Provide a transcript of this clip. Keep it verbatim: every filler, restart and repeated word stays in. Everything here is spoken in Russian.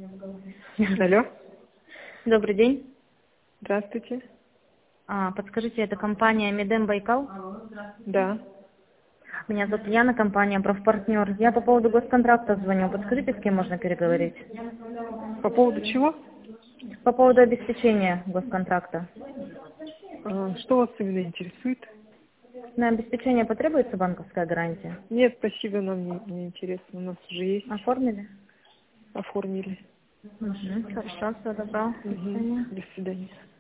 Алло. Добрый день. Здравствуйте. А, подскажите, это компания Медем Байкал? Да. Меня зовут Яна, компания Профпартнер. Я по поводу госконтракта звоню. Подскажите, с кем можно переговорить? По поводу чего? По поводу обеспечения госконтракта. А, Что вас именно интересует? На обеспечение потребуется банковская гарантия? Нет, спасибо, нам не, не интересно. У нас уже есть. Оформили? Оформили. Угу, хорошо, все добро. До Угу. свидания. До свидания.